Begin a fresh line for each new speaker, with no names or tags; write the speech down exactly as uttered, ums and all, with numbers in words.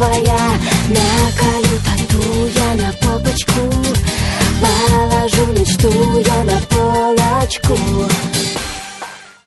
твоя. Наколю тату я на попочку, положу мечту я на полочку.